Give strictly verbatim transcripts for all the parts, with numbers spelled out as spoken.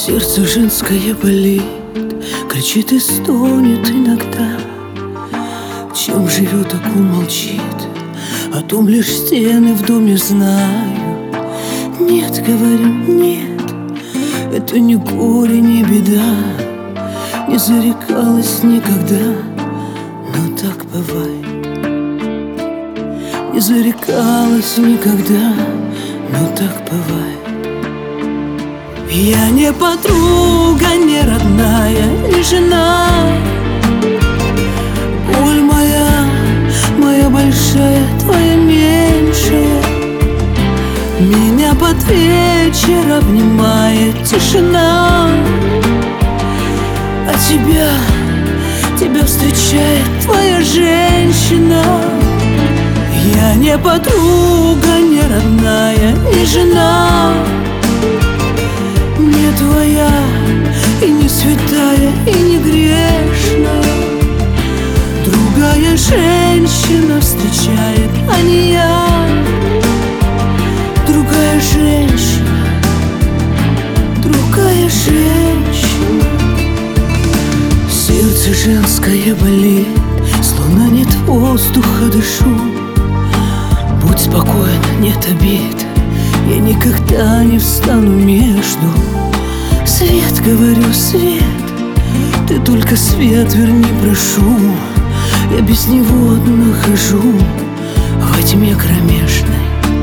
Сердце женское болит, кричит и стонет иногда. Чем живет, так умолчит, о том лишь стены в доме знают. Нет, говорю, нет, это не горе, не беда. Не зарекалась никогда, но так бывает. Не зарекалась никогда, но так бывает. Я не подруга, не родная, не жена. Боль моя, моя большая, твоя меньшая. Меня под вечер обнимает тишина. А тебя, тебя встречает твоя женщина. Я не подруга, не родная, не жена. Не твоя, и не святая, и не грешная. Другая женщина встречает, а не я. Другая женщина, другая женщина. Сердце женское болит, словно нет воздуха, дышу. Будь спокойна, нет обид, я никогда не встану между. Свет, говорю, свет, ты только свет верни, прошу. Я без него одна хожу во тьме кромешной.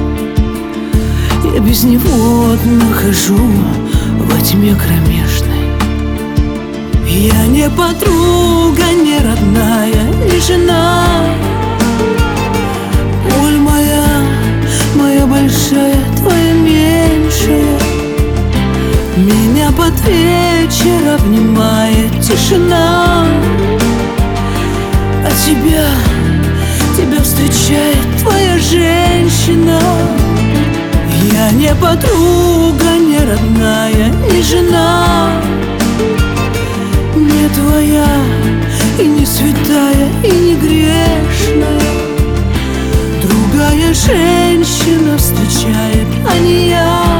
Я без него одна хожу во тьме кромешной. Я не подруга, не родная, не жена. Боль моя, моя большая, твоя меньшая. Меня под вечер обнимает тишина. А тебя, тебя встречает твоя женщина. Я не подруга, не родная, не жена. Не твоя, и не святая, и не грешная. Другая женщина встречает, а не я.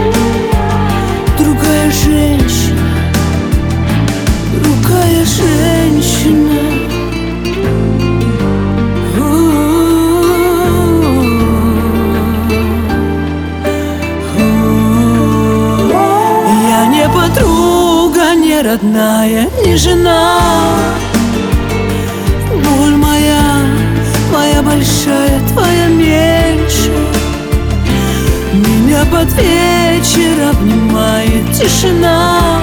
Другая женщина, другая женщина. Я не подруга, не родная, не жена. Боль моя, моя большая, твоя меньшая. Меня под вечер обнимает тишина.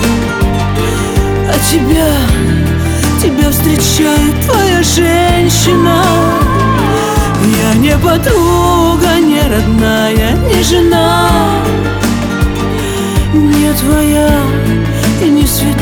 А тебя, тебя встречает твоя женщина. Я не подруга, не родная, не жена. Не твоя, и не святая,